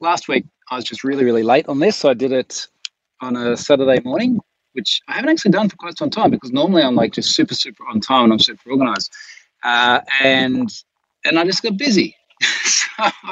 last week I was just really, really late on this. So I did it on a Saturday morning, which I haven't actually done for quite some time because normally I'm like just super, super on time and I'm super organized. And I just got busy. So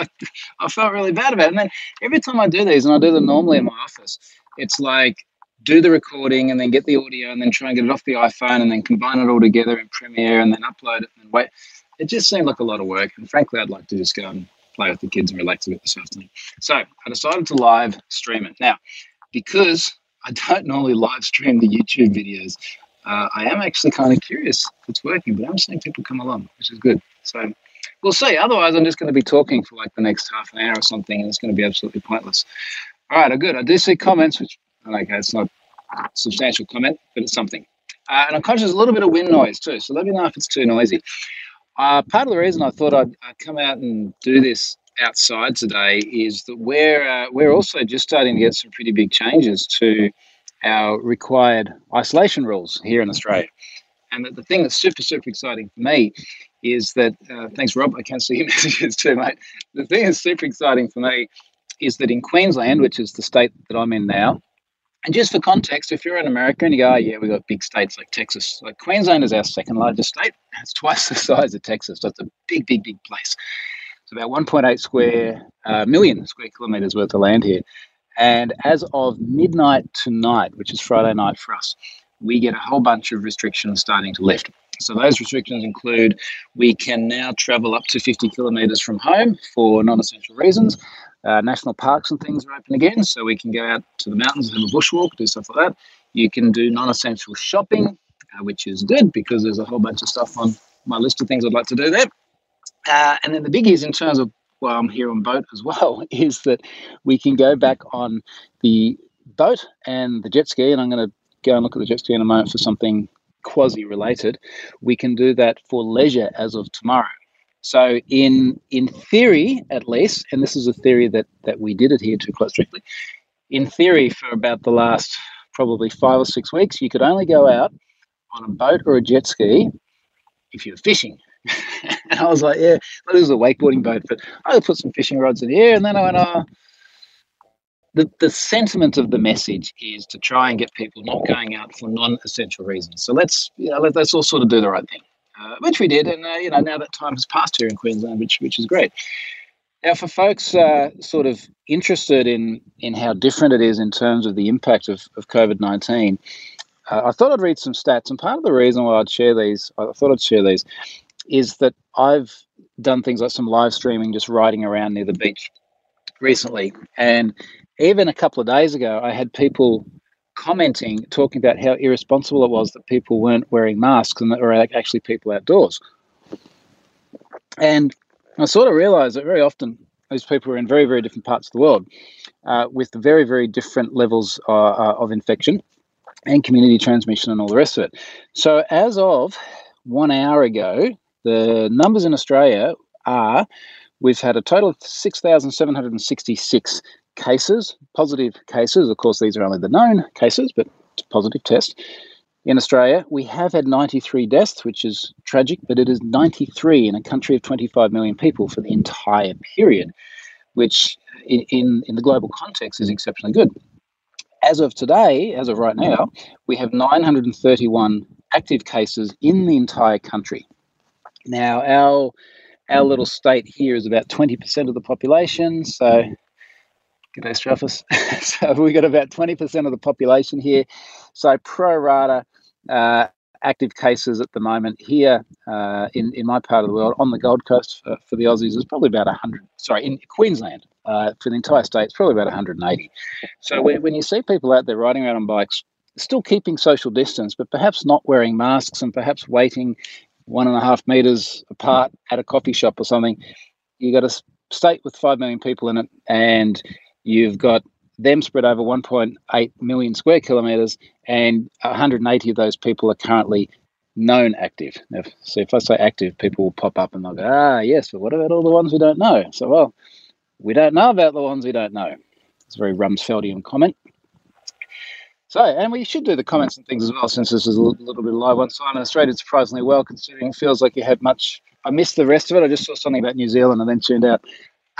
I felt really bad about it. And then every time I do these, and I do them normally in my office, it's like do the recording and then get the audio and then try and get it off the iPhone and then combine it all together in Premiere and then upload it and then wait. It just seemed like a lot of work. And frankly, I'd like to just go and play with the kids and relax a bit this afternoon. So I decided to live stream it. Now, because I don't normally live stream the YouTube videos, I am actually kind of curious if it's working, but I'm seeing people come along, which is good. So we'll see. Otherwise, I'm just going to be talking for like the next half an hour or something, and it's going to be absolutely pointless. All right, good. I do see comments, which, okay, it's not a substantial comment, but it's something. And I'm conscious there's a little bit of wind noise too, so let me know if it's too noisy. Part of the reason I thought I'd come out and do this outside today is that we're also just starting to get some pretty big changes to our required isolation rules here in Australia. And the thing that's super, super exciting for me is that, thanks, Rob, I can't see your messages too, mate. The thing that's super exciting for me is that in Queensland, which is the state that I'm in now, and just for context, if you're in America and you go, oh, yeah, we've got big states like Texas. Like Queensland is our second largest state. It's twice the size of Texas. So it's a big, big, big place. It's about 1.8 million square kilometres worth of land here. And as of midnight tonight, which is Friday night for us, we get a whole bunch of restrictions starting to lift. So those restrictions include we can now travel up to 50 kilometres from home for non-essential reasons. National parks and things are open again, so we can go out to the mountains and have a bushwalk, do stuff like that. You can do non-essential shopping, which is good because there's a whole bunch of stuff on my list of things I'd like to do there. And then the biggies in terms of, well, I'm here on boat as well, is that we can go back on the boat and the jet ski, and I'm going to go and look at the jet ski in a moment for something quasi-related. We can do that for leisure as of tomorrow. So in theory, at least, and this is a theory that we did adhere to quite strictly, in theory for about the last probably 5 or 6 weeks, you could only go out on a boat or a jet ski if you're fishing. And I was like, yeah, well, this is a wakeboarding boat, but I would put some fishing rods in the air. And then I went, the sentiment of the message is to try and get people not going out for non-essential reasons. So let's all sort of do the right thing, which we did. And, now that time has passed here in Queensland, which is great. Now, for folks sort of interested in how different it is in terms of the impact of COVID-19, I thought I'd read some stats. And part of the reason why I thought I'd share these, is that I've done things like some live streaming, just riding around near the beach recently. And even a couple of days ago, I had people commenting, talking about how irresponsible it was that people weren't wearing masks and that were actually people outdoors. And I sort of realized that very often those people were in very, very different parts of the world with very, very different levels of infection and community transmission and all the rest of it. So as of 1 hour ago, the numbers in Australia are, we've had a total of 6,766 cases, positive cases. Of course, these are only the known cases, but it's a positive test. In Australia, we have had 93 deaths, which is tragic, but it is 93 in a country of 25 million people for the entire period, which in the global context is exceptionally good. As of today, as of right now, we have 931 active cases in the entire country. Now, our little state here is about 20% of the population, so g'day, Straffus. So we've got about 20% of the population here. So pro rata active cases at the moment here in my part of the world, on the Gold Coast for the Aussies, is probably about 100. Sorry, in Queensland for the entire state, it's probably about 180. So when you see people out there riding around on bikes, still keeping social distance, but perhaps not wearing masks and perhaps waiting 1.5 meters apart at a coffee shop or something, you got a state with 5 million people in it, and you've got them spread over 1.8 million square kilometres, and 180 of those people are currently known active. Now, so if I say active, people will pop up and they'll go, yes, but what about all the ones we don't know? So, well, we don't know about the ones we don't know. It's a very Rumsfeldian comment. So, and we should do the comments and things as well, since this is a little bit live. One Simon Australia did surprisingly well, considering it feels like you had much. I missed the rest of it. I just saw something about New Zealand and then tuned out.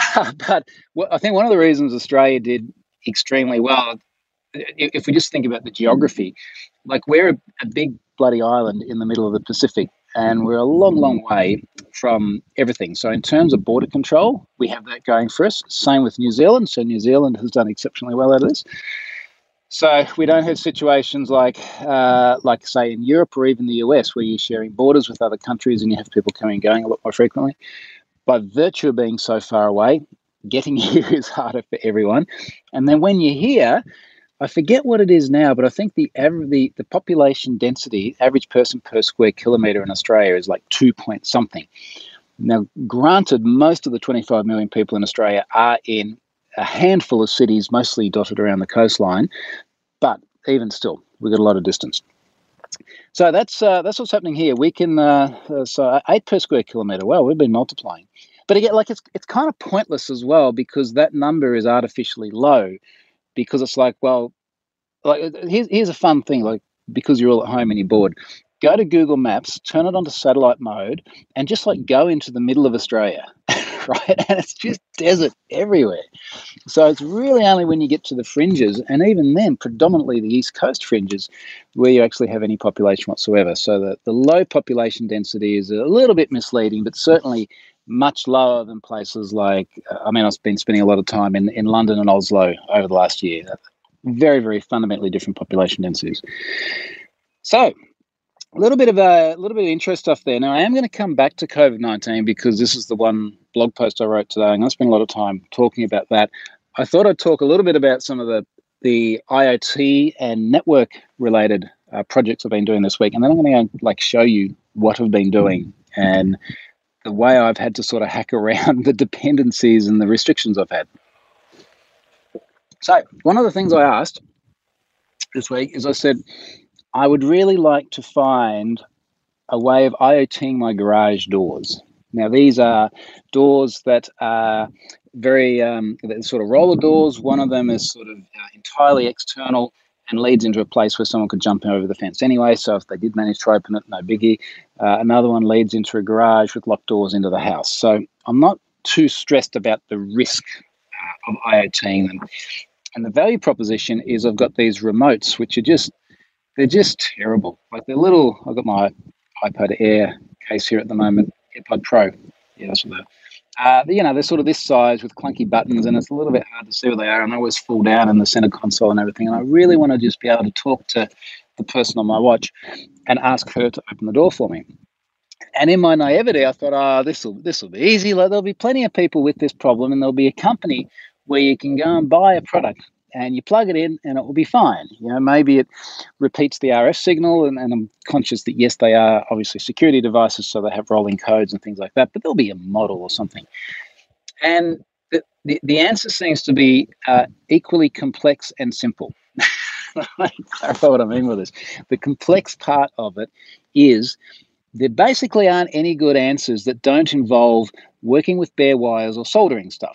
But I think one of the reasons Australia did extremely well, if we just think about the geography, like we're a big bloody island in the middle of the Pacific, and we're a long, long way from everything. So in terms of border control, we have that going for us. Same with New Zealand. So New Zealand has done exceptionally well out of this. So we don't have situations like say in Europe or even the US, where you're sharing borders with other countries and you have people coming and going a lot more frequently. By virtue of being so far away, getting here is harder for everyone. And then when you're here, I forget what it is now, but I think the population density, average person per square kilometre in Australia is like 2 point something. Now, granted, most of the 25 million people in Australia are in a handful of cities, mostly dotted around the coastline, but even still, we've got a lot of distance. So that's what's happening here. We can so 8 per square kilometre. Well, we've been multiplying, but again, like it's kind of pointless as well, because that number is artificially low. Because it's like, well, like here's a fun thing. Like, because you're all at home and you're bored, go to Google Maps, turn it onto satellite mode, and just like go into the middle of Australia, right? And it's just desert everywhere. So it's really only when you get to the fringes, and even then, predominantly the East Coast fringes, where you actually have any population whatsoever. So the low population density is a little bit misleading, but certainly much lower than places like, I mean, I've been spending a lot of time in London and Oslo over the last year. Very, very fundamentally different population densities. So a little bit of intro stuff there. Now, I am going to come back to COVID-19 because this is the one blog post I wrote today. I'm going to spend a lot of time talking about that. I thought I'd talk a little bit about some of the IoT and network related projects I've been doing this week, and then I'm going to like show you what I've been doing and the way I've had to sort of hack around the dependencies and the restrictions I've had. So one of the things I asked this week is I said, I would really like to find a way of IoTing my garage doors. Now, these are doors that are very sort of roller doors. One of them is sort of entirely external and leads into a place where someone could jump over the fence anyway. So if they did manage to open it, no biggie. Another one leads into a garage with locked doors into the house. So I'm not too stressed about the risk of IoTing them. And the value proposition is I've got these remotes, which are they're just terrible. Like they're little. I've got my iPod Air case here at the moment, AirPod Pro. Yeah, that's what they're sort of this size with clunky buttons, and it's a little bit hard to see where they are, and they always fall down in the center console and everything. And I really want to just be able to talk to the person on my watch and ask her to open the door for me. And in my naivety, I thought, this will be easy. Like, there'll be plenty of people with this problem, and there'll be a company where you can go and buy a product and you plug it in and it will be fine. You know, maybe it repeats the RF signal, and I'm conscious that, yes, they are obviously security devices, so they have rolling codes and things like that, but there'll be a model or something. And the answer seems to be equally complex and simple. Let me clarify what I mean with this. The complex part of it is there basically aren't any good answers that don't involve working with bare wires or soldering stuff.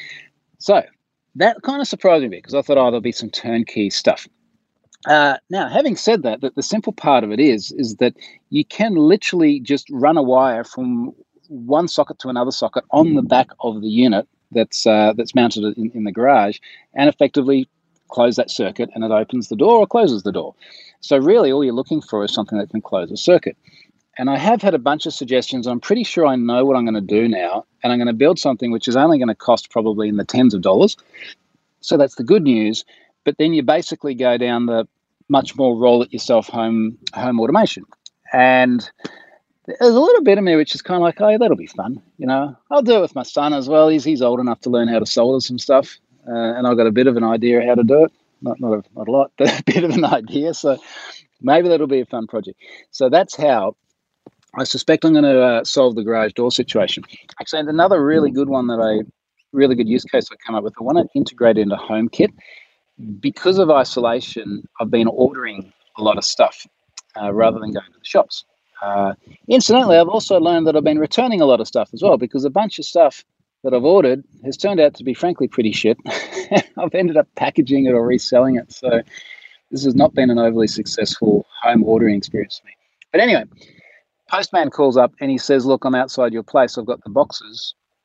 So that kind of surprised me a bit, because I thought, there'll be some turnkey stuff. Now, having said that, the simple part of it is that you can literally just run a wire from one socket to another socket on the back of the unit that's mounted in the garage, and effectively close that circuit, and it opens the door or closes the door. So really all you're looking for is something that can close a circuit. And I have had a bunch of suggestions. I'm pretty sure I know what I'm going to do now, and I'm going to build something which is only going to cost probably in the tens of dollars. So that's the good news. But then you basically go down the much more roll it yourself home automation. And there's a little bit of me which is kind of like, that'll be fun. You know, I'll do it with my son as well. He's old enough to learn how to solder some stuff, and I've got a bit of an idea how to do it. Not a lot, but a bit of an idea. So maybe that'll be a fun project. So that's how I suspect I'm going to solve the garage door situation. Actually, and another really good one really good use case I come up with, I want to integrate into HomeKit. Because of isolation, I've been ordering a lot of stuff rather than going to the shops. Incidentally, I've also learned that I've been returning a lot of stuff as well, because a bunch of stuff that I've ordered has turned out to be frankly pretty shit. I've ended up packaging it or reselling it. So this has not been an overly successful home ordering experience for me. But anyway, postman calls up and he says, look, I'm outside your place. I've got the boxes.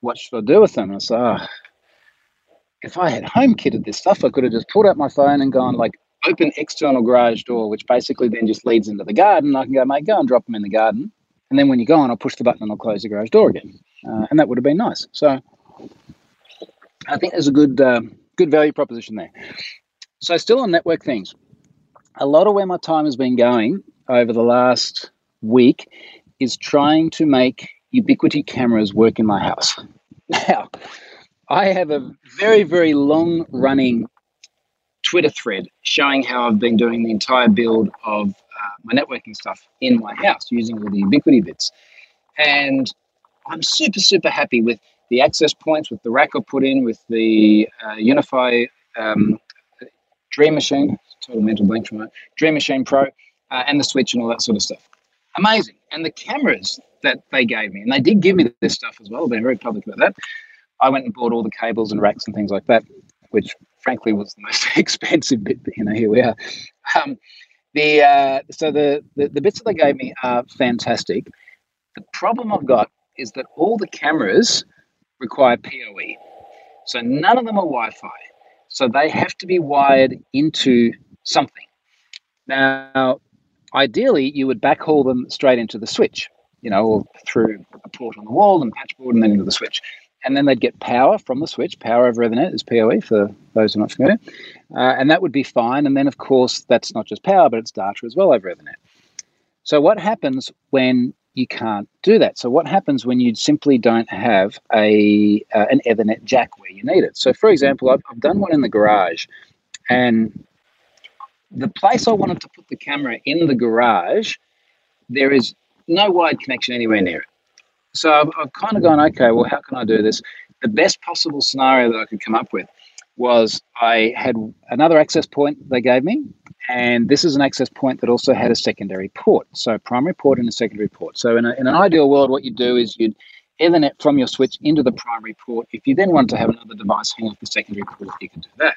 what should I do with them? And I said, if I had home kitted this stuff, I could have just pulled out my phone and gone like open external garage door, which basically then just leads into the garden. I can go, mate, go and drop them in the garden. And then when you go on, I'll push the button and I'll close the garage door again. And that would have been nice. So I think there's a good value proposition there. So still on network things, a lot of where my time has been going over the last week is trying to make Ubiquiti cameras work in my house. Now, I have a very, very long running Twitter thread showing how I've been doing the entire build of my networking stuff in my house using all the Ubiquiti bits. And I'm super, super happy with the access points, with the rack I put in, with the Unify Dream Machine, total mental blank from that, Dream Machine Pro, and the switch and all that sort of stuff. Amazing. And the cameras that they gave me, and they did give me this stuff as well, I've been very public about that. I went and bought all the cables and racks and things like that, which frankly was the most expensive bit, but here we are. So the bits that they gave me are fantastic. The problem I've got is that all the cameras require PoE. So none of them are Wi-Fi. So they have to be wired into something. Now, ideally, you would backhaul them straight into the switch, or through a port on the wall and patch board and then into the switch. And then they'd get power from the switch. Power over Ethernet is PoE for those who are not familiar. And that would be fine. And then, of course, that's not just power, but it's data as well over Ethernet. So what happens when you can't do that? So what happens when you simply don't have an Ethernet jack where you need it? So, for example, I've done one in the garage, and the place I wanted to put the camera in the garage, there is no wired connection anywhere near it. So I've kind of gone, okay, well, how can I do this? The best possible scenario that I could come up with was I had another access point they gave me, and this is an access point that also had a secondary port. So primary port and a secondary port. So in an ideal world, what you'd do is you'd Ethernet from your switch into the primary port. If you then want to have another device hang off the secondary port, you can do that.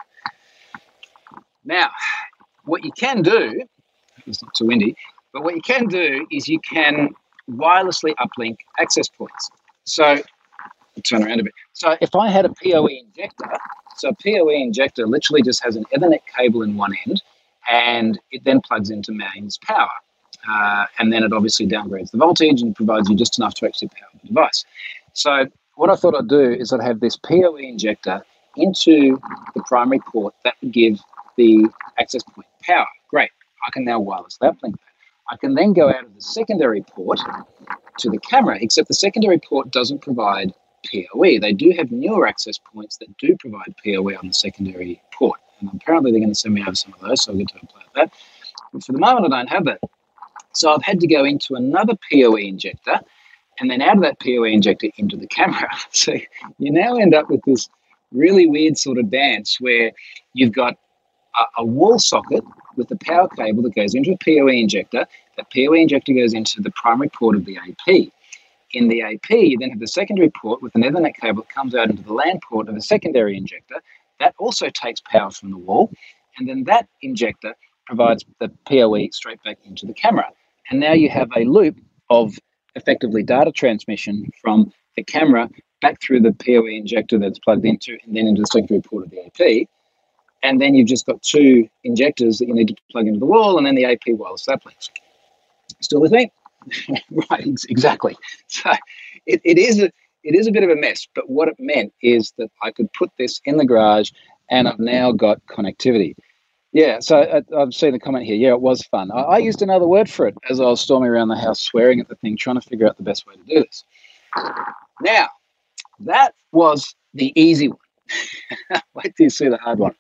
Now, what you can do, it's not too windy, but what you can do is you can wirelessly uplink access points. So I'll turn around a bit. So if I had a PoE injector, so a PoE injector literally just has an Ethernet cable in one end, and it then plugs into mains power. And then it obviously downgrades the voltage and provides you just enough to actually power the device. So what I thought I'd do is I'd have this PoE injector into the primary port that would give the access point power. Great. I can now wirelessly uplink that. I can then go out of the secondary port to the camera, except the secondary port doesn't provide PoE. They do have newer access points that do provide PoE on the secondary port. And apparently they're going to send me over some of those, so I'll get to apply that. But for the moment, I don't have that. So I've had to go into another PoE injector, and then out of that PoE injector into the camera. So you now end up with this really weird sort of dance where you've got a wall socket with a power cable that goes into a PoE injector. That PoE injector goes into the primary port of the AP. In the AP, you then have the secondary port with an Ethernet cable that comes out into the LAN port of the secondary injector. That also takes power from the wall. And then that injector provides the PoE straight back into the camera. And now you have a loop of effectively data transmission from the camera back through the PoE injector that's plugged into, and then into the secondary port of the AP. And then you've just got two injectors that you need to plug into the wall, and then the AP wireless uplinks. Still with me? Right, exactly. So it is a bit of a mess, but what it meant is that I could put this in the garage, and I've now got connectivity. Yeah, so I've seen a comment here. Yeah, it was fun. I used another word for it as I was storming around the house, swearing at the thing, trying to figure out the best way to do this. Now, that was the easy one. Wait till you see the hard one.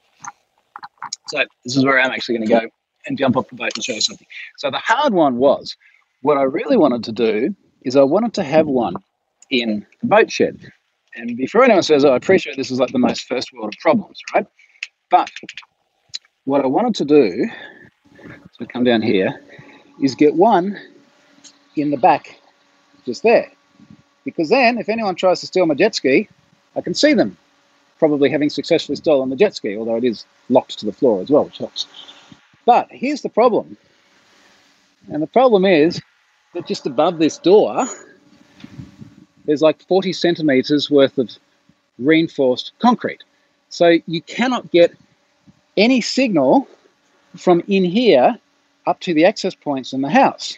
So this is where I'm actually going to go and jump off the boat and show you something. So the hard one was, what I really wanted to do is I wanted to have one in the boat shed. And before anyone says, I appreciate this is like the most first world of problems, right? But what I wanted to do, so come down here, is get one in the back, just there. Because then, if anyone tries to steal my jet ski, I can see them, probably having successfully stolen the jet ski, although it is locked to the floor as well, which helps. But here's the problem. And the problem is that just above this door there's like 40 centimeters worth of reinforced concrete. So you cannot get any signal from in here up to the access points in the house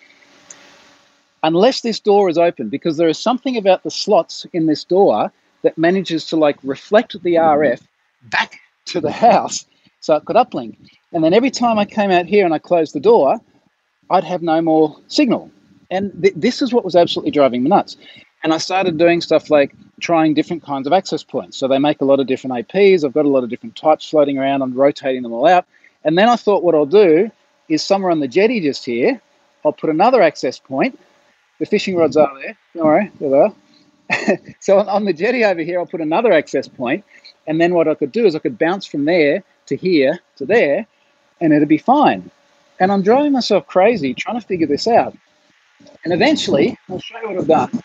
unless this door is open, because there is something about the slots in this door that manages to like reflect the RF back to the house so it could uplink. And then every time I came out here and I closed the door, I'd have no more signal. And this is what was absolutely driving me nuts. And I started doing stuff like trying different kinds of access points. So they make a lot of different APs. I've got a lot of different types floating around. I'm rotating them all out. And then I thought what I'll do is somewhere on the jetty just here, I'll put another access point. The fishing rods are there. Don't worry, they're there. So on the jetty over here, I'll put another access point. And then what I could do is I could bounce from there to here to there, and it'd be fine. And I'm driving myself crazy trying to figure this out. And eventually, I'll show you what I've done.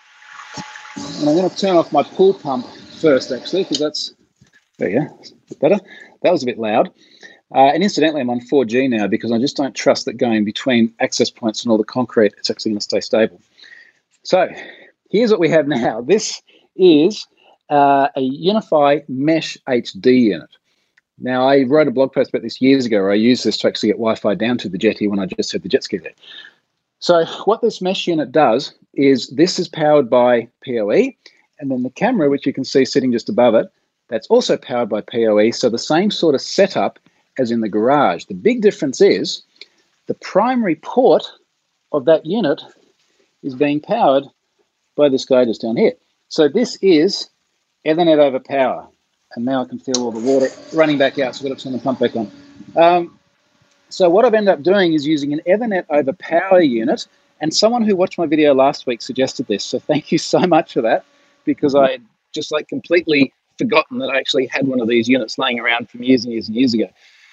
And I'm going to turn off my pool pump first, actually, because that's, there you go, a bit better. That was a bit loud. And incidentally, I'm on 4G now because I just don't trust that going between access points and all the concrete, it's actually going to stay stable. So here's what we have now. This is a UniFi Mesh HD unit. Now, I wrote a blog post about this years ago where I used this to actually get Wi-Fi down to the jetty when I just had the jet ski there. So what this mesh unit does is this is powered by PoE, and then the camera, which you can see sitting just above it, that's also powered by PoE. So the same sort of setup as in the garage. The big difference is the primary port of that unit is being powered by this guy just down here. So this is Ethernet over power. And now I can feel all the water running back out, so I've got to turn the pump back on. So what I've ended up doing is using an Ethernet over power unit, and someone who watched my video last week suggested this, so thank you so much for that, because I had just like completely forgotten that I actually had one of these units laying around from years and years and years ago.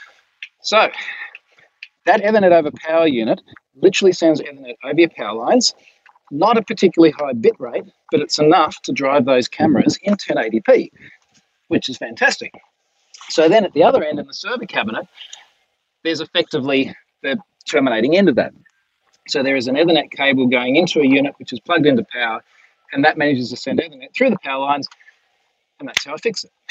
So that Ethernet over power unit literally sends Ethernet over your power lines, not a particularly high bit rate, but it's enough to drive those cameras in 1080p, which is fantastic. So then at the other end in the server cabinet, there's effectively the terminating end of that. So there is an Ethernet cable going into a unit which is plugged into power, and that manages to send Ethernet through the power lines, and that's how I fix it.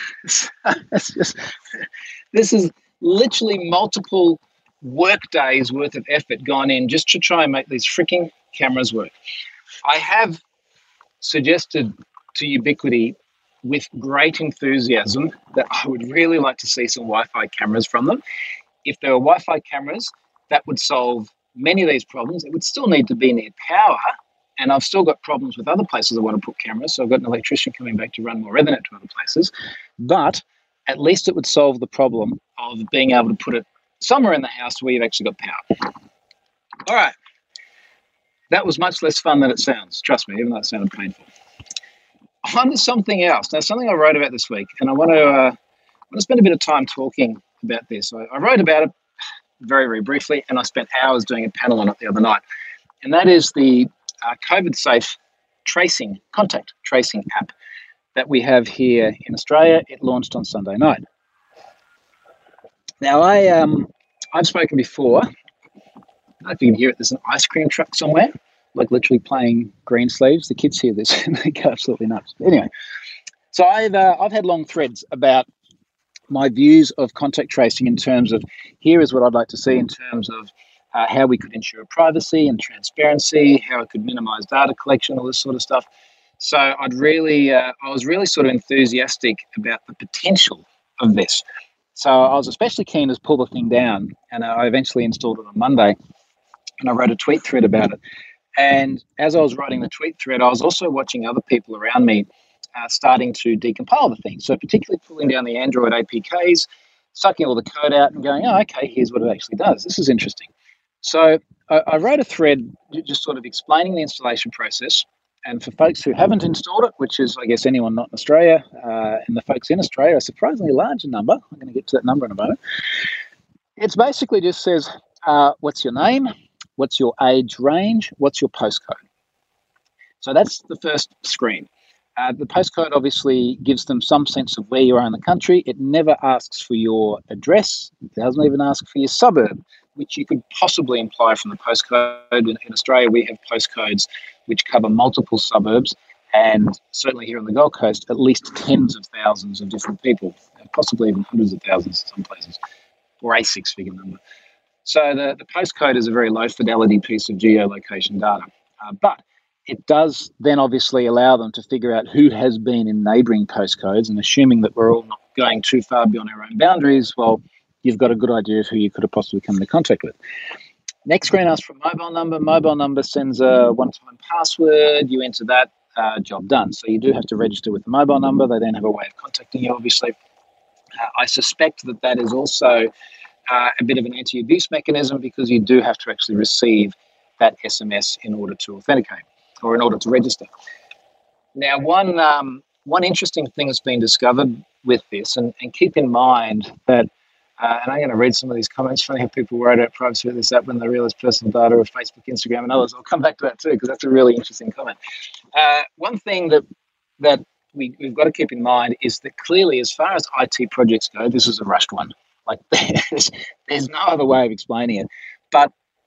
This is literally multiple work days worth of effort gone in just to try and make these freaking cameras work. I have suggested to Ubiquiti with great enthusiasm that I would really like to see some Wi-Fi cameras from them. If there were Wi-Fi cameras, that would solve many of these problems. It would still need to be near power, and I've still got problems with other places I want to put cameras, so I've got an electrician coming back to run more Ethernet to other places. But at least it would solve the problem of being able to put it somewhere in the house where you've actually got power. All right. That was much less fun than it sounds. Trust me, even though it sounded painful. On to something else. Now, something I wrote about this week, and I want to spend a bit of time talking about this. I wrote about it very, very briefly, and I spent hours doing a panel on it the other night. And that is the COVID-safe tracing, contact tracing app that we have here in Australia. It launched on Sunday night. Now, I've spoken before. I don't know if you can hear it. There's an ice cream truck somewhere, like literally playing Greensleeves. The kids hear this and they go absolutely nuts. Anyway, so I've had long threads about my views of contact tracing in terms of here is what I'd like to see in terms of how we could ensure privacy and transparency, how it could minimize data collection, all this sort of stuff. So I was really sort of enthusiastic about the potential of this. So I was especially keen to pull the thing down, and I eventually installed it on Monday, and I wrote a tweet thread about it. And as I was writing the tweet thread, I was also watching other people around me starting to decompile the thing. So particularly pulling down the Android APKs, sucking all the code out and going, oh, okay, here's what it actually does. This is interesting. So I wrote a thread just sort of explaining the installation process. And for folks who haven't installed it, which is, I guess, anyone not in Australia, and the folks in Australia, a surprisingly large number. I'm going to get to that number in a moment. It's basically just says, what's your name? What's your age range? What's your postcode? So that's the first screen. The postcode obviously gives them some sense of where you are in the country. It never asks for your address. It doesn't even ask for your suburb, which you could possibly imply from the postcode. In Australia, we have postcodes which cover multiple suburbs, And certainly here on the Gold Coast, at least tens of thousands of different people, possibly even hundreds of thousands in some places, or a six-figure number. So the postcode is a very low fidelity piece of geolocation data, but it does then obviously allow them to figure out who has been in neighbouring postcodes, and assuming that we're all not going too far beyond our own boundaries, well, you've got a good idea of who you could have possibly come into contact with. Next screen asks for a mobile number. Mobile number sends a one-time password. You enter that, job done. So you do have to register with the mobile number. They then have a way of contacting you, obviously. I suspect that is also a bit of an anti-abuse mechanism, because you do have to actually receive that SMS in order to authenticate or in order to register. Now, one interesting thing that's been discovered with this, and keep in mind that, and I'm going to read some of these comments. Funny how people wrote out privacy with this app when they realize personal data of Facebook, Instagram, and others. I'll come back to that too, because that's a really interesting comment. One thing that we've got to keep in mind is that clearly, as far as IT projects go, this is a rushed one. Like there's no other way of explaining it. But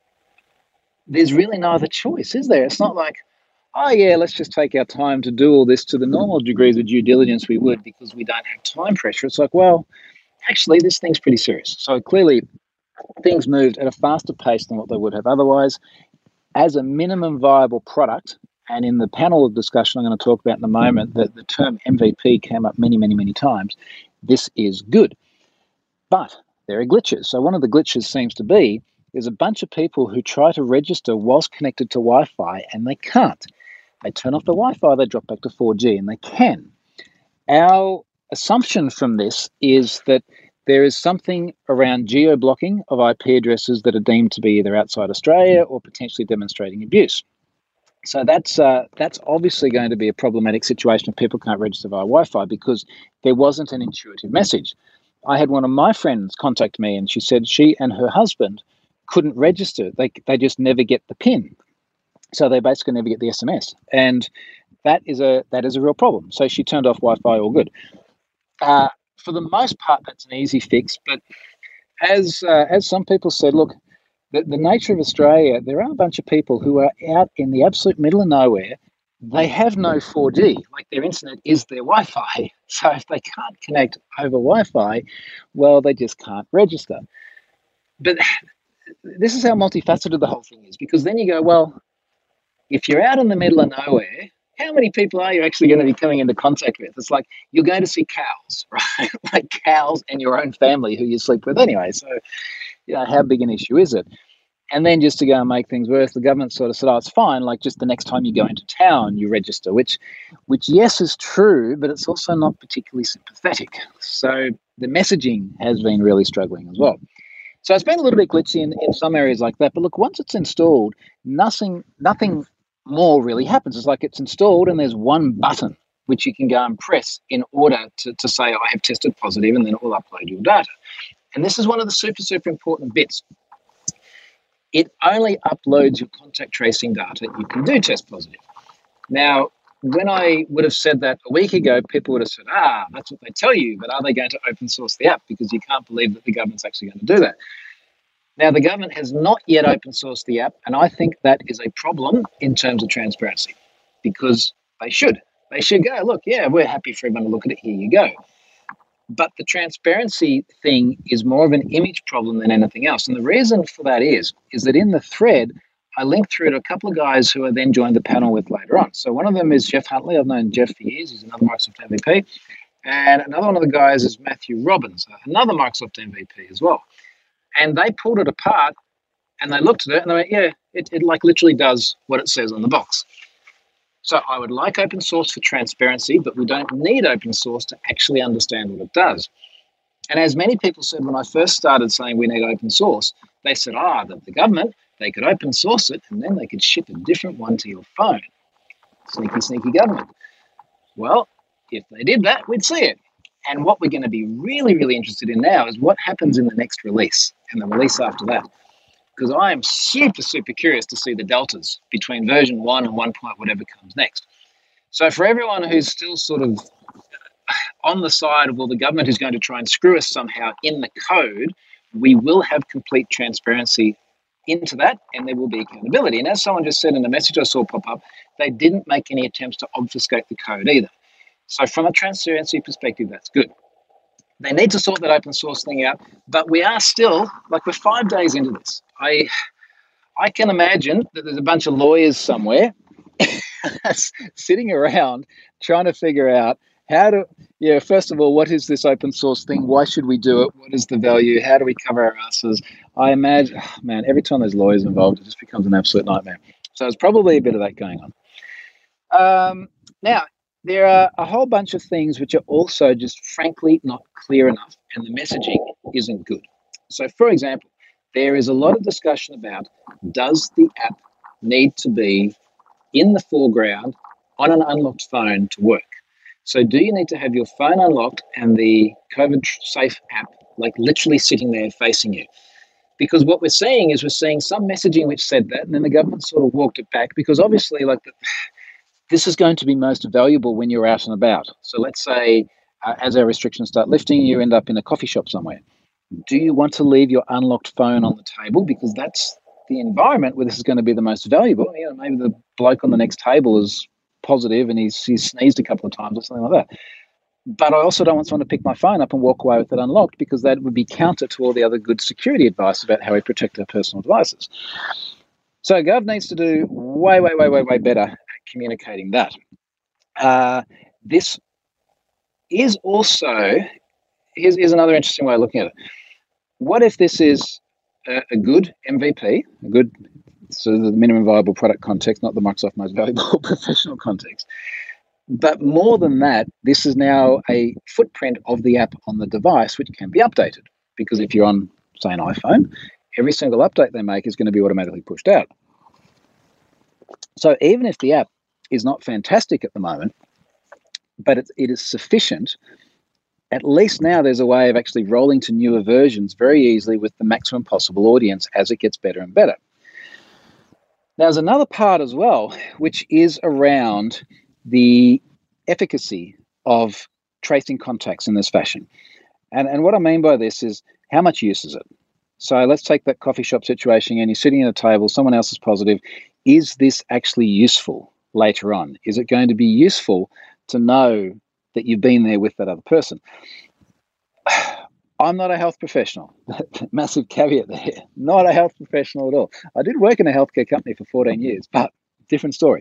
there's really no other choice, is there? It's not like, oh yeah, let's just take our time to do all this to the normal degrees of due diligence we would because we don't have time pressure. It's like, well, actually, this thing's pretty serious. So clearly, things moved at a faster pace than what they would have otherwise. As a minimum viable product, and in the panel of discussion I'm going to talk about in a moment, that the term MVP came up many, many, many times. This is good. But there are glitches. So one of the glitches seems to be there's a bunch of people who try to register whilst connected to Wi-Fi, and they can't. They turn off the Wi-Fi, they drop back to 4G, and they can. Our assumption from this is that there is something around geo-blocking of IP addresses that are deemed to be either outside Australia or potentially demonstrating abuse. So that's obviously going to be a problematic situation if people can't register via Wi-Fi, because there wasn't an intuitive message. I had one of my friends contact me, and she said she and her husband couldn't register. They just never get the PIN. So they basically never get the SMS. And that is a real problem. So she turned off Wi-Fi, all good. For the most part, that's an easy fix. But as some people said, look, the nature of Australia, there are a bunch of people who are out in the absolute middle of nowhere. They have no 4G, like their internet is their Wi-Fi. So if they can't connect over Wi-Fi, well, they just can't register. But this is how multifaceted the whole thing is, because then you go, well, if you're out in the middle of nowhere, how many people are you actually going to be coming into contact with? It's like you're going to see cows, right? Like cows and your own family who you sleep with anyway. So, how big an issue is it? And then just to go and make things worse, the government sort of said, oh, it's fine. Like just the next time you go into town, you register, which yes, is true, but it's also not particularly sympathetic. So the messaging has been really struggling as well. So it's been a little bit glitchy in some areas like that. But look, once it's installed, nothing more really happens. It's like it's installed and there's one button which you can go and press in order to say, I have tested positive, and then it will upload your data. And this is one of the super, super important bits. It only uploads your contact tracing data. You can do test positive. Now, when I would have said that a week ago, people would have said, that's what they tell you, but are they going to open source the app? Because you can't believe that the government's actually going to do that. Now, the government has not yet open sourced the app, and I think that is a problem in terms of transparency, because they should. They should go, look, yeah, we're happy for everyone to look at it. Here you go. But the transparency thing is more of an image problem than anything else. And the reason for that is that in the thread, I linked through to a couple of guys who I then joined the panel with later on. So one of them is Jeff Huntley. I've known Jeff for years. He's another Microsoft MVP. And another one of the guys is Matthew Robbins, another Microsoft MVP as well. And they pulled it apart and they looked at it and they went, yeah, it like literally does what it says on the box. So I would like open source for transparency, but we don't need open source to actually understand what it does. And as many people said when I first started saying we need open source, they said, that the government, they could open source it and then they could ship a different one to your phone. Sneaky, sneaky government. Well, if they did that, we'd see it. And what we're going to be really, really interested in now is what happens in the next release and the release after that. Because I am super, super curious to see the deltas between version 1 and 1 point whatever comes next. So for everyone who's still sort of on the side of, well, the government is going to try and screw us somehow in the code, we will have complete transparency into that, and there will be accountability. And as someone just said in a message I saw pop up, they didn't make any attempts to obfuscate the code either. So from a transparency perspective, that's good. They need to sort that open source thing out, but we are still, like, we're 5 days into this. I can imagine that there's a bunch of lawyers somewhere sitting around trying to figure out how to, first of all, what is this open source thing? Why should we do it? What is the value? How do we cover our asses? I imagine, man, every time there's lawyers involved, it just becomes an absolute nightmare. So there's probably a bit of that going on. Now, there are a whole bunch of things which are also just frankly not clear enough, and the messaging isn't good. So, for example, there is a lot of discussion about, does the app need to be in the foreground on an unlocked phone to work? So do you need to have your phone unlocked and the COVID safe app like literally sitting there facing you? Because what we're seeing is some messaging which said that, and then the government sort of walked it back, because obviously this is going to be most valuable when you're out and about. So let's say as our restrictions start lifting, you end up in a coffee shop somewhere. Do you want to leave your unlocked phone on the table? Because that's the environment where this is going to be the most valuable. Maybe the bloke on the next table is positive and he's sneezed a couple of times or something like that. But I also don't want someone to pick my phone up and walk away with it unlocked, because that would be counter to all the other good security advice about how we protect our personal devices. So Gov needs to do way, way, way, way, way better at communicating that. This is also, here's another interesting way of looking at it. What if this is a good MVP, so the minimum viable product context, not the Microsoft most valuable professional context. But more than that, this is now a footprint of the app on the device which can be updated. Because if you're on, say, an iPhone, every single update they make is going to be automatically pushed out. So even if the app is not fantastic at the moment, but it is sufficient, at least now there's a way of actually rolling to newer versions very easily with the maximum possible audience as it gets better and better. Now, there's another part as well, which is around the efficacy of tracing contacts in this fashion. And what I mean by this is, how much use is it? So let's take that coffee shop situation, and you're sitting at a table, someone else is positive. Is this actually useful later on? Is it going to be useful to know that you've been there with that other person? I'm not a health professional. Massive caveat there. Not a health professional at all. I did work in a healthcare company for 14 years, but different story.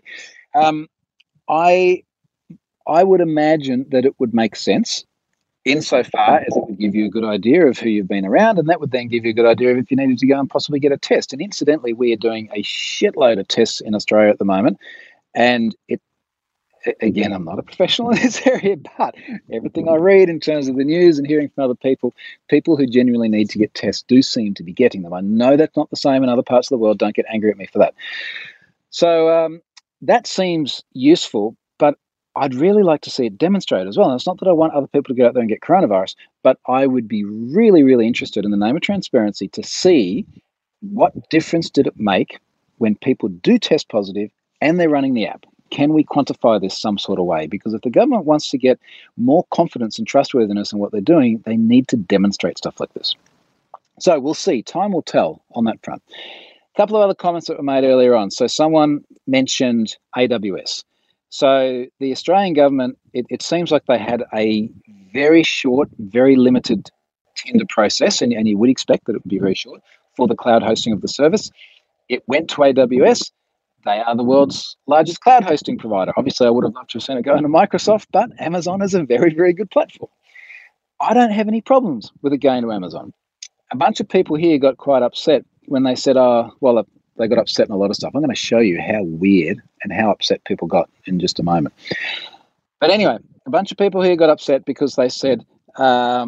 I would imagine that it would make sense insofar as it would give you a good idea of who you've been around, and that would then give you a good idea of if you needed to go and possibly get a test. And incidentally, we are doing a shitload of tests in Australia at the moment, and again, I'm not a professional in this area, but everything I read in terms of the news and hearing from other people who genuinely need to get tests do seem to be getting them. I know that's not the same in other parts of the world. Don't get angry at me for that. So that seems useful, but I'd really like to see it demonstrated as well. And it's not that I want other people to go out there and get coronavirus, but I would be really, really interested, in the name of transparency, to see what difference did it make when people do test positive and they're running the app. Can we quantify this some sort of way? Because if the government wants to get more confidence and trustworthiness in what they're doing, they need to demonstrate stuff like this. So we'll see. Time will tell on that front. A couple of other comments that were made earlier on. So someone mentioned AWS. So the Australian government, it seems like they had a very short, very limited tender process, and you would expect that it would be very short, for the cloud hosting of the service. It went to AWS. They are the world's largest cloud hosting provider. Obviously, I would have loved to have seen it go into Microsoft, but Amazon is a very, very good platform. I don't have any problems with it going to Amazon. A bunch of people here got quite upset when they said, they got upset in a lot of stuff. I'm going to show you how weird and how upset people got in just a moment. But anyway, a bunch of people here got upset because they said the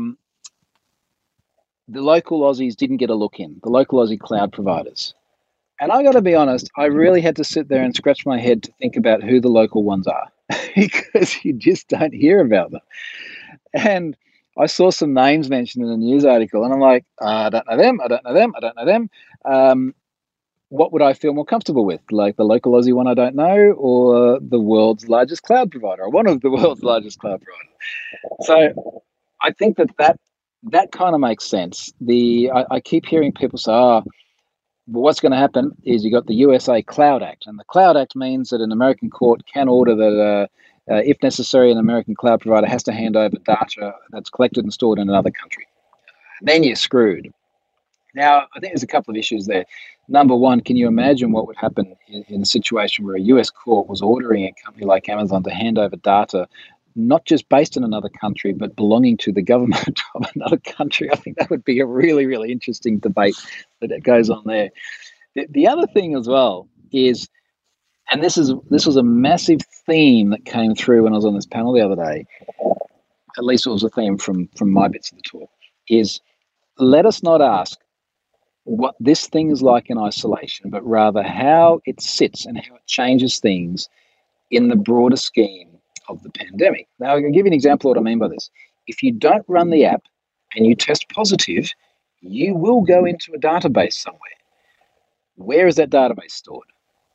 local Aussies didn't get a look in, the local Aussie cloud providers. And I got to be honest, I really had to sit there and scratch my head to think about who the local ones are, because you just don't hear about them. And I saw some names mentioned in a news article, and I'm like, I don't know them, I don't know them, I don't know them. What would I feel more comfortable with? Like the local Aussie one I don't know, or the world's largest cloud provider, or one of the world's largest cloud providers? So I think that kind of makes sense. I keep hearing people say, But what's going to happen is you got the USA Cloud Act, and the Cloud Act means that an American court can order that, if necessary, an American cloud provider has to hand over data that's collected and stored in another country. Then you're screwed. Now, I think there's a couple of issues there. Number one, can you imagine what would happen in a situation where a US court was ordering a company like Amazon to hand over data, not just based in another country, but belonging to the government of another country? I think that would be a really, really interesting debate that goes on there. The other thing as well is, and this was a massive theme that came through when I was on this panel the other day, at least it was a theme from my bits of the talk, is let us not ask what this thing is like in isolation, but rather how it sits and how it changes things in the broader scheme of the pandemic. Now, I'll give you an example of what I mean by this. If you don't run the app and you test positive, you will go into a database somewhere. Where is that database stored?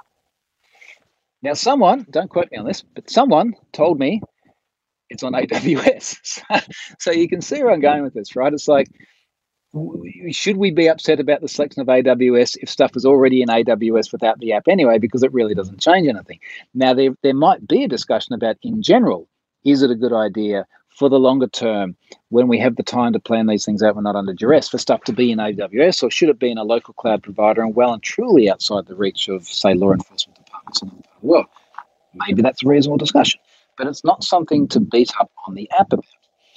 Now, someone, don't quote me on this, but someone told me it's on AWS. So you can see where I'm going with this, right? It's like, should we be upset about the selection of AWS if stuff is already in AWS without the app anyway, because it really doesn't change anything? Now, there might be a discussion about, in general, is it a good idea for the longer term, when we have the time to plan these things out, we're not under duress, for stuff to be in AWS, or should it be in a local cloud provider and well and truly outside the reach of, say, law enforcement departments in the world? Maybe that's a reasonable discussion, but it's not something to beat up on the app about.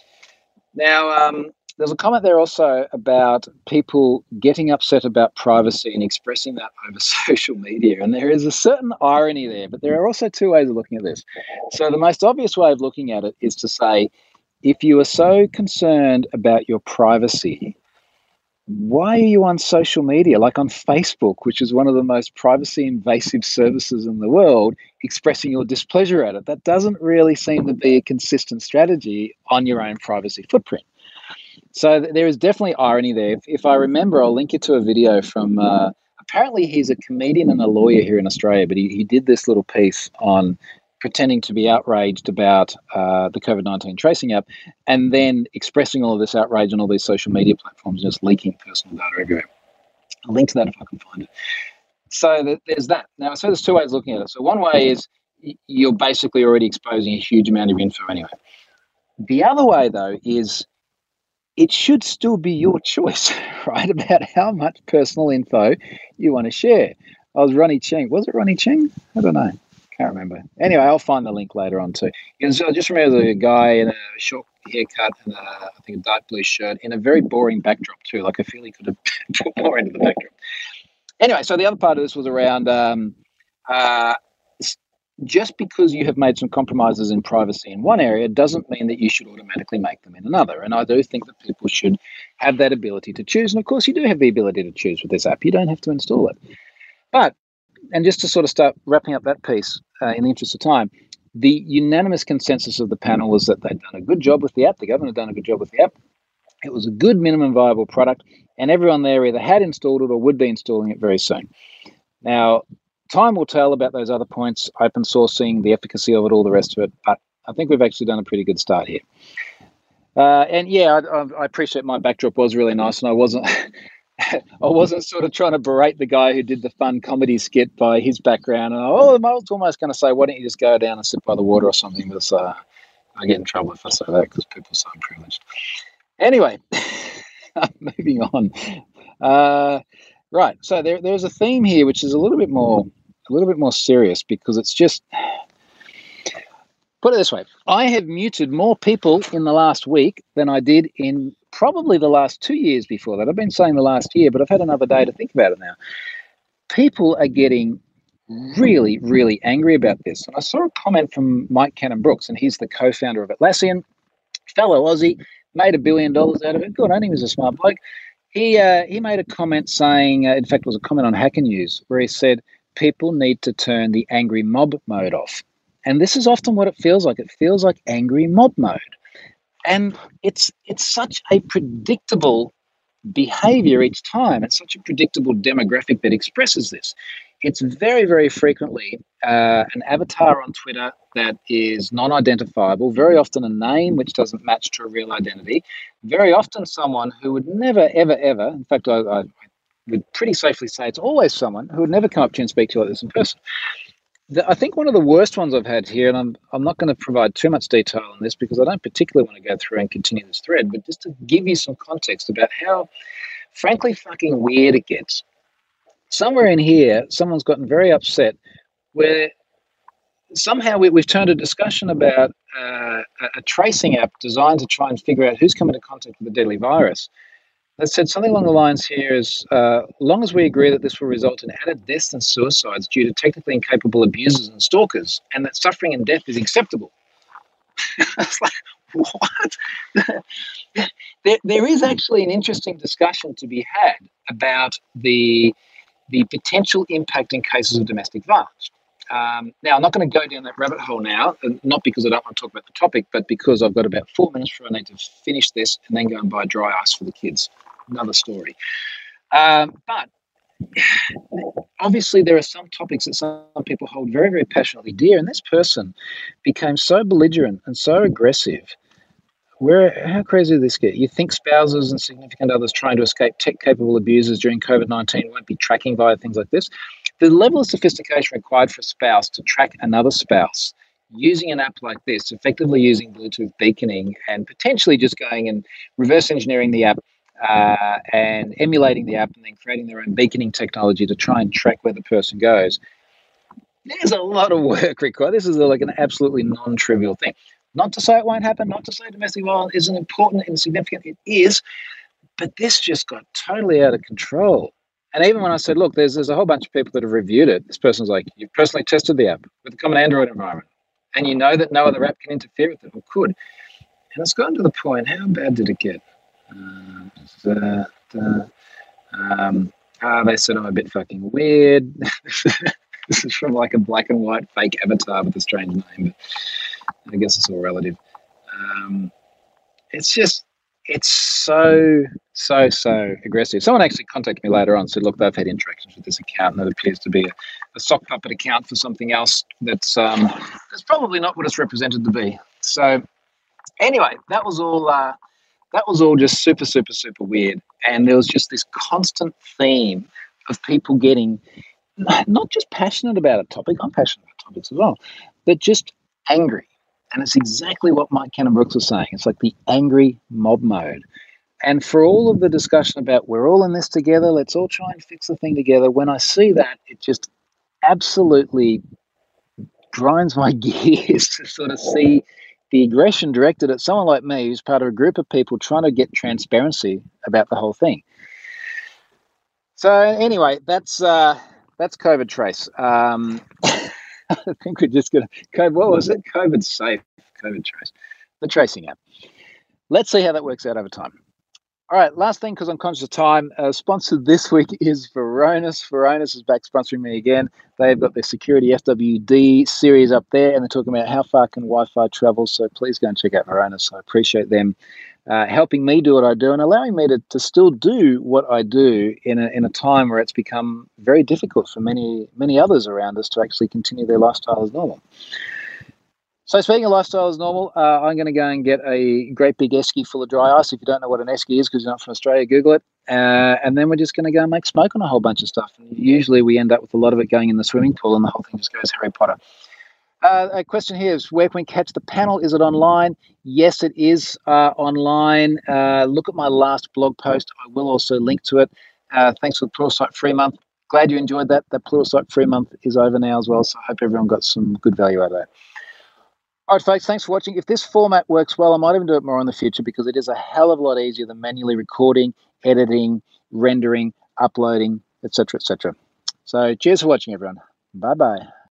Now, there's a comment there also about people getting upset about privacy and expressing that over social media. And there is a certain irony there, but there are also two ways of looking at this. So the most obvious way of looking at it is to say, if you are so concerned about your privacy, why are you on social media, like on Facebook, which is one of the most privacy invasive services in the world, expressing your displeasure at it? That doesn't really seem to be a consistent strategy on your own privacy footprint. So there is definitely irony there. If I remember, I'll link you to a video from, apparently he's a comedian and a lawyer here in Australia, but he did this little piece on pretending to be outraged about the COVID-19 tracing app, and then expressing all of this outrage on all these social media platforms, just leaking personal data everywhere. I'll link to that if I can find it. So there's that. Now, so there's two ways of looking at it. So one way is you're basically already exposing a huge amount of info anyway. The other way, though, is it should still be your choice, right, about how much personal info you want to share. I was Ronnie Cheng. Was it Ronnie Cheng? I don't know. Can't remember. Anyway, I'll find the link later on too. I just remember the guy in a short haircut and I think a dark blue shirt in a very boring backdrop too. Like I feel he could have put more into the backdrop. Anyway, so the other part of this was around just because you have made some compromises in privacy in one area doesn't mean that you should automatically make them in another. And I do think that people should have that ability to choose. And of course, you do have the ability to choose with this app. You don't have to install it. But, and just to sort of start wrapping up that piece in the interest of time, the unanimous consensus of the panel was that they'd done a good job with the app. The government had done a good job with the app. It was a good minimum viable product, and everyone there either had installed it or would be installing it very soon. Now, time will tell about those other points, open sourcing, the efficacy of it, all the rest of it, but I think we've actually done a pretty good start here. And yeah, I appreciate my backdrop was really nice, and I wasn't I wasn't sort of trying to berate the guy who did the fun comedy skit by his background. And I was almost going to say, why don't you just go down and sit by the water or something? But I get in trouble if I say that because people are so privileged. Anyway, moving on. Right, so there's a theme here which is a little bit more serious, because it's just, put it this way, I have muted more people in the last week than I did in probably the last 2 years before that. I've been saying the last year, but I've had another day to think about it now. People are getting really, really angry about this. And I saw a comment from Mike Cannon-Brooks, and he's the co-founder of Atlassian, fellow Aussie, made $1 billion out of it. Good on him, he was a smart bloke. He made a comment saying, in fact, it was a comment on Hacker News, where he said, people need to turn the angry mob mode off. And this is often what it feels like. It feels like angry mob mode. And it's such a predictable behavior each time. It's such a predictable demographic that expresses this. It's very, very frequently an avatar on Twitter that is non-identifiable, very often a name which doesn't match to a real identity, very often someone who would never, ever, ever, in fact, I would pretty safely say it's always someone who would never come up to you and speak to you like this in person. I think one of the worst ones I've had here, and I'm not going to provide too much detail on this because I don't particularly want to go through and continue this thread, but just to give you some context about how frankly fucking weird it gets. Somewhere in here, someone's gotten very upset where somehow we've turned a discussion about a tracing app designed to try and figure out who's come into contact with a deadly virus. They said something along the lines here is, long as we agree that this will result in added deaths and suicides due to technically incapable abusers and stalkers, and that suffering and death is acceptable. It's like, what? There is actually an interesting discussion to be had about the potential impact in cases of domestic violence. Now, I'm not going to go down that rabbit hole now, not because I don't want to talk about the topic, but because I've got about 4 minutes before I need to finish this and then go and buy dry ice for the kids. Another story. But obviously there are some topics that some people hold very, very passionately dear, and this person became so belligerent and so aggressive. How crazy did this get? You think spouses and significant others trying to escape tech-capable abusers during COVID-19 won't be tracking via things like this? The level of sophistication required for a spouse to track another spouse using an app like this, effectively using Bluetooth beaconing and potentially just going and reverse engineering the app and emulating the app and then creating their own beaconing technology to try and track where the person goes. There's a lot of work required. This is like an absolutely non-trivial thing. Not to say it won't happen, not to say domestic violence isn't important and significant. It is, but this just got totally out of control. And even when I said, look, there's a whole bunch of people that have reviewed it, this person's like, you've personally tested the app with a common Android environment, and you know that no other app can interfere with it or could. And it's gotten to the point, how bad did it get? They said I'm a bit fucking weird. This is from like a black and white fake avatar with a strange name, but I guess it's all relative. It's so aggressive. Someone actually contacted me later on and said, look, they've had interactions with this account and it appears to be a sock puppet account for something else that's probably not what it's represented to be. So anyway, that was all just super, super, super weird. And there was just this constant theme of people getting not just passionate about a topic, I'm passionate about topics as well, but just angry. And it's exactly what Mike Cannon-Brookes was saying. It's like the angry mob mode. And for all of the discussion about we're all in this together, let's all try and fix the thing together, when I see that, it just absolutely grinds my gears to sort of see the aggression directed at someone like me who's part of a group of people trying to get transparency about the whole thing. So anyway, that's COVID Trace. I think we're just going to, what was it? COVID Safe, COVID Trace, the tracing app. Let's see how that works out over time. All right, last thing, because I'm conscious of time, sponsor this week is Varonis. Varonis is back sponsoring me again. They've got their security FWD series up there, and they're talking about how far can Wi-Fi travel, so please go and check out Varonis. I appreciate them helping me do what I do and allowing me to still do what I do in a time where it's become very difficult for many others around us to actually continue their lifestyle as normal. So speaking of lifestyle as normal, I'm going to go and get a great big esky full of dry ice. If you don't know what an esky is because you're not from Australia, Google it. And then we're just going to go and make smoke on a whole bunch of stuff. And usually we end up with a lot of it going in the swimming pool and the whole thing just goes Harry Potter. A question here is, where can we catch the panel? Is it online? Yes, it is online. Look at my last blog post. I will also link to it. Thanks for the Pluralsight free month. Glad you enjoyed that. The Pluralsight free month is over now as well, so I hope everyone got some good value out of that. All right, folks, thanks for watching. If this format works well, I might even do it more in the future because it is a hell of a lot easier than manually recording, editing, rendering, uploading, etc., etc. So cheers for watching, everyone. Bye-bye.